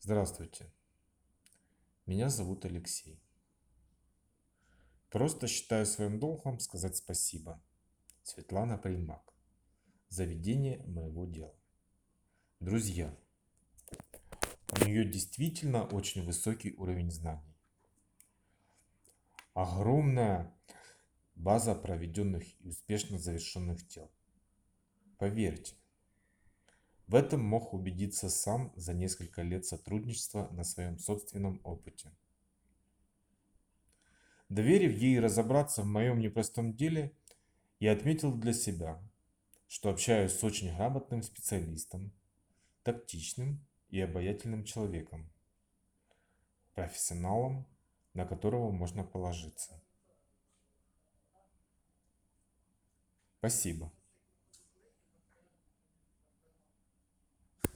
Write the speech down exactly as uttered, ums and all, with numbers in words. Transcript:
Здравствуйте, меня зовут Алексей. Просто считаю своим долгом сказать спасибо Светлана Примак за ведение моего дела. Друзья, у нее действительно очень высокий уровень знаний. Огромная база проведенных и успешно завершенных дел. Поверьте, в этом мог убедиться сам за несколько лет сотрудничества на своем собственном опыте. Доверив ей разобраться в моем непростом деле, я отметил для себя, что общаюсь с очень грамотным специалистом, тактичным и обаятельным человеком, профессионалом, на которого можно положиться. Спасибо.